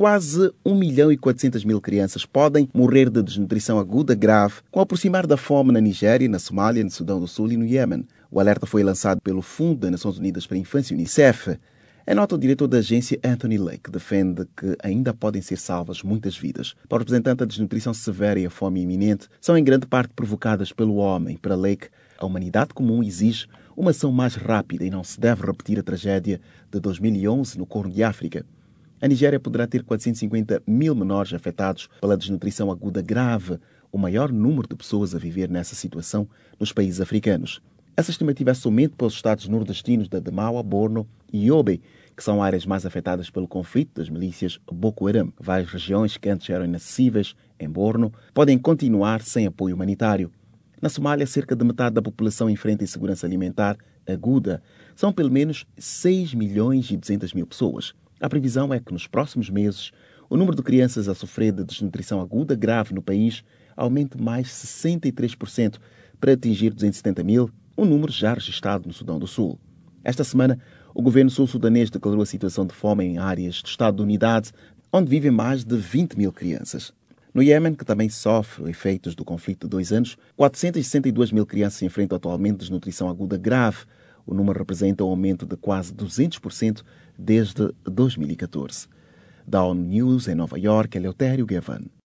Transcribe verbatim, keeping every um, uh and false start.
Quase um milhão e quatrocentas mil crianças podem morrer de desnutrição aguda grave com o aproximar da fome na Nigéria, na Somália, no Sudão do Sul e no Iêmen. O alerta foi lançado pelo Fundo das Nações Unidas para a Infância, Unicef. É nota o diretor da agência, Anthony Lake, que defende que ainda podem ser salvas muitas vidas. Para o representante, a desnutrição severa e a fome iminente são em grande parte provocadas pelo homem. Para Lake, a humanidade comum exige uma ação mais rápida e não se deve repetir a tragédia de dois mil e onze no Corno de África. A Nigéria poderá ter quatrocentos e cinquenta mil menores afetados pela desnutrição aguda grave, o maior número de pessoas a viver nessa situação nos países africanos. Essa estimativa é somente para os estados nordestinos de Adamawa, Borno e Yobe, que são áreas mais afetadas pelo conflito das milícias Boko Haram. Várias regiões que antes eram inacessíveis, em Borno, podem continuar sem apoio humanitário. Na Somália, cerca de metade da população enfrenta insegurança alimentar aguda. São pelo menos seis milhões e duzentas mil pessoas. A previsão é que nos próximos meses o número de crianças a sofrer de desnutrição aguda grave no país aumente mais sessenta e três por cento para atingir duzentos e setenta mil, um número já registrado no Sudão do Sul. Esta semana, o governo sul-sudanês declarou a situação de fome em áreas de estado de unidade, onde vivem mais de vinte mil crianças. No Iêmen, que também sofre efeitos do conflito de dois anos, quatrocentas e sessenta e duas mil crianças enfrentam atualmente desnutrição aguda grave. O número representa um aumento de quase duzentos por cento desde dois mil e catorze. Da ONU News, em Nova York, Eleutério Gavan.